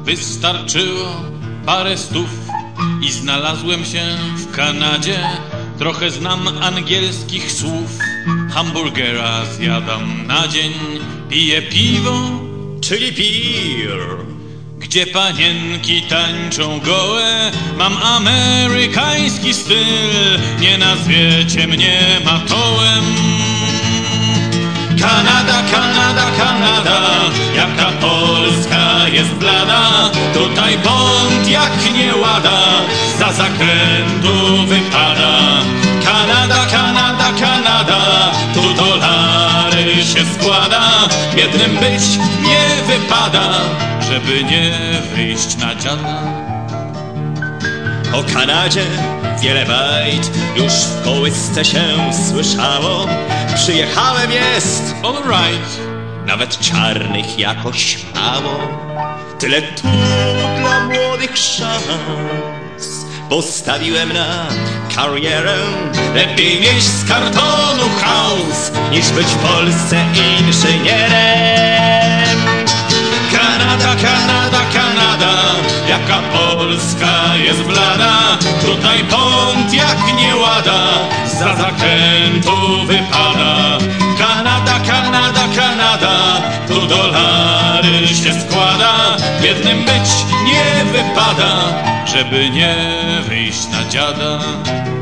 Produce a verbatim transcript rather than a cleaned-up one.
Wystarczyło parę stów i znalazłem się w Kanadzie. Trochę znam angielskich słów, hamburgera zjadam na dzień, piję piwo, czyli beer, gdzie panienki tańczą gołe. Mam amerykański styl, nie nazwiecie mnie matołem. Kanada, Kanada, Kanada, jaka Polska jest blada. Tutaj bąd jak nie łada, za zakrętu wypada. Kanada, Kanada, Kanada, tu dolary się składa. Biednym być nie wypada, żeby nie wyjść na dziada. O Kanadzie wiele bajt już w kołysce się słyszało. Przyjechałem jest, all right, nawet czarnych jakoś mało. Tyle tu dla młodych szans, postawiłem na karierę. lepiej mieć z kartonu chaos, niż być w Polsce inżynierem. Kanada, Kanada, Kanada, jaka Polska jest blada. Tutaj bąd jak nie łada, za zakrętu wypada. Kanada, Kanada, Kanada, tu dolary się składa. Biednym być nie wypada, żeby nie wyjść na dziada.